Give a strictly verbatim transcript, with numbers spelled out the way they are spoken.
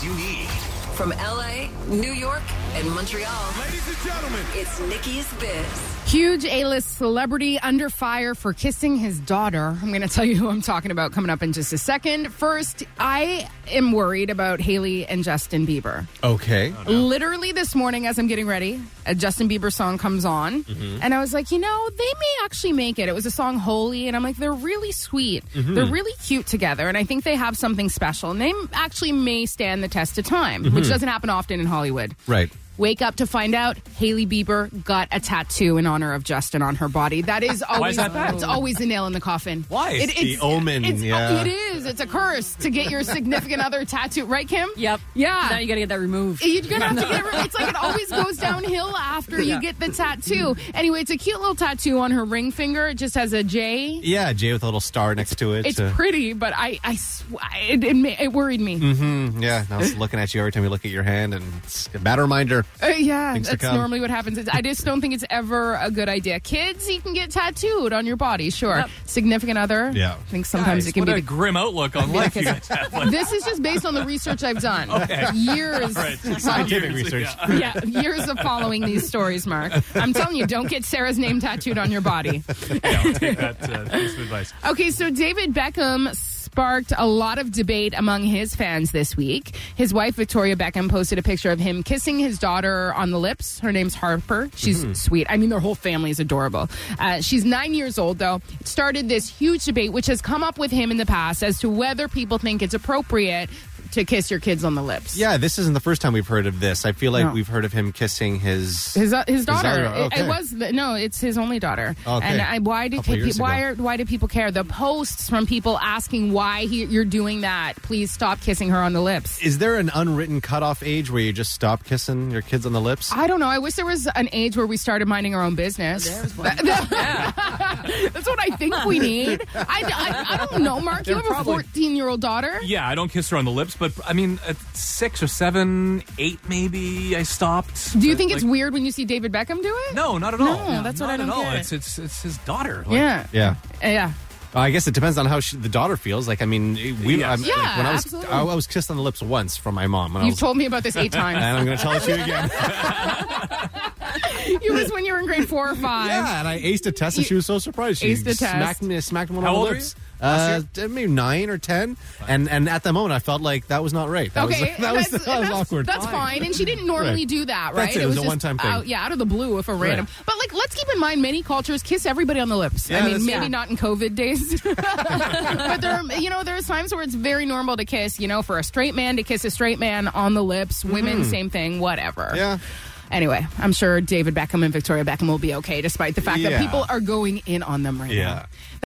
you need. From L A, New York, and Montreal. Ladies and gentlemen, it's Nikki's Biz. Huge A-list celebrity under fire for kissing his daughter. I'm going to tell you who I'm talking about coming up in just a second. First, I am worried about Hailey and Justin Bieber. Okay. Oh, no. Literally this morning as I'm getting ready, a Justin Bieber song comes on. Mm-hmm. And I was like, you know, they may actually make it. It was a song, Holy. And I'm like, they're really sweet. Mm-hmm. They're really cute together. And I think they have something special. And they actually may stand the test of time, mm-hmm. which doesn't happen often in Hollywood. Right. Wake up to find out Hailey Bieber got a tattoo in honor of Justin on her body. That is always Why is that bad? It's always a nail in the coffin. Why? It, it's the omen. It's, yeah. It is. It's a curse to get your significant other tattoo. Right, Kim? Yep. Yeah. Now you got to get that removed. You're going to have to get it removed. It's like it always goes downhill after you Yeah. get the tattoo. Anyway, it's a cute little tattoo on her ring finger. It just has a J. Yeah, J with a little star next to it. It's uh, pretty, but I, I sw- it, it, ma- it worried me. Mm-hmm. Yeah, I was looking at you every time you look at your hand, and it's a bad reminder. Uh, yeah, Things to that's come. normally what happens. It's, I just don't think it's ever a good idea. Kids, you can get tattooed on your body, sure. Yep. Significant other, Yeah. I think sometimes Guys, it can what be a the grim outlook on life you guys have. Like, This is just based on the research I've done. Okay. Years. right. Scientific research. Yeah. Yeah, years of following these stories, Mark. I'm telling you, don't get Sarah's name tattooed on your body. Yeah, I'll take that uh, piece of advice. Okay, so David Beckham sparked a lot of debate among his fans this week. His wife, Victoria Beckham, posted a picture of him kissing his daughter on the lips. Her name's Harper. She's mm-hmm. sweet. I mean, their whole family is adorable. Uh, she's nine years old, though. It started this huge debate, which has come up with him in the past as to whether people think it's appropriate to kiss your kids on the lips. Yeah, this isn't the first time we've heard of this. I feel like No. we've heard of him kissing his His uh, his daughter. daughter, It- okay. It, was the, no, it's his only daughter. Okay. And I, why did Couple pe- years why ago. are, why do people care? The posts from people asking why he, you're doing that. Please stop kissing her on the lips. Is there an unwritten cutoff age where you just stop kissing your kids on the lips? I don't know. I wish there was an age where we started minding our own business. That's what I think we need. I, I, I don't know, Mark. You They're have probably- a fourteen-year-old daughter? Yeah, I don't kiss her on the lips, but I mean, at six or seven, eight maybe, I stopped. Do you But, think it's like, weird when you see David Beckham do it? No, not at all. No, that's what Not I don't at all. get. It's, it's it's his daughter. Like, Yeah. Yeah. Uh, yeah. Uh, I guess it depends on how she, the daughter feels. Like, I mean, we. Yes. I'm- Yeah, like, when I was, absolutely. I, I was kissed on the lips once from my mom. When I You've was, told me about this eight times. and I'm going to tell it to you again. It was when you were in grade four or five. Yeah, and I aced a test, and she was so surprised. She Aced the test. smacked me, smacked one How on the old are lips. you? Uh, maybe nine or ten, and and at the moment I felt like that was not right. That Okay, was that was, that's, that was that's, awkward. That's fine. And she didn't normally Right. do that, right? That's it. It was a just one-time thing. Out, yeah, out of the blue, if a random. But like, let's keep in mind, many cultures kiss everybody on the lips. Yeah, I mean, that's- maybe yeah. not in COVID days, but there, are, you know, there's times where it's very normal to kiss. You know, for a straight man to kiss a straight man on the lips, women, same thing, whatever. Yeah. Anyway, I'm sure David Beckham and Victoria Beckham will be okay, despite the fact Yeah. that people are going in on them right Yeah. now.